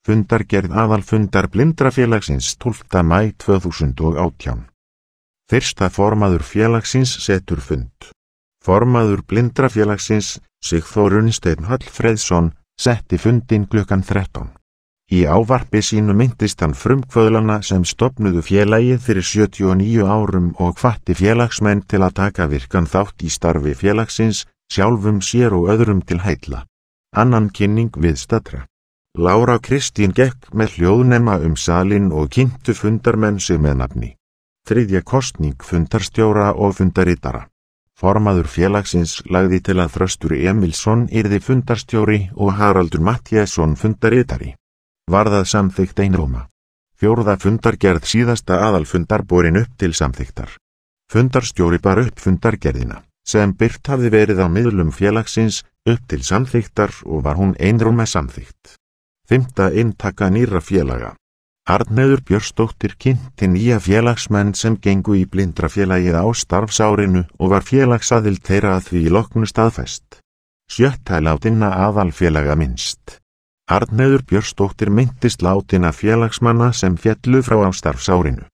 Fundargerð aðalfundar Blindrafélagsins 12. maí 2018. Fyrsta formaður félagsins setur fund. Formaður Blindrafélagsins, Sigþór Unnsteinn Hallfreðsson, setti fundinn klukkan 13. Í ávarpi sínu minntist hann frumkvöðlana sem stofnuðu félagið fyrir 79 árum og hvatti félagsmenn til að taka virkan þátt í starfi félagsins, sjálfum sér og öðrum til heilla. Annan kynning viðstaddra. Lára Kristín gekk með hljóðnema salinn og kynntu fundarmenn sig með nafni. Þriðja kosning fundarstjóra og fundaritara. Formaður félagsins lagði til að Þröstur Emilsson yrði fundarstjóri og Haraldur Matthíasson fundaritari. Varðað samþykkt einróma. Fjórða fundargerð síðasta aðalfundar borin upp til samþyktar. Fundarstjóri bar upp fundargerðina, sem birt hafði verið á miðlum félagsins, upp til samþyktar og var hún einróma samþykkt. 5. inntaka nýrra félaga. Arnheiður Björnsdóttir kynnti nýja félagsmenn sem gengu í Blindrafélagið á starfsárinu og var félagsaðild þeirra að því loknu staðfest. 7. látinna aðalfélaga minnst. Arnheiður Björnsdóttir minntist látinna félagsmanna sem féllu frá á starfsárinu.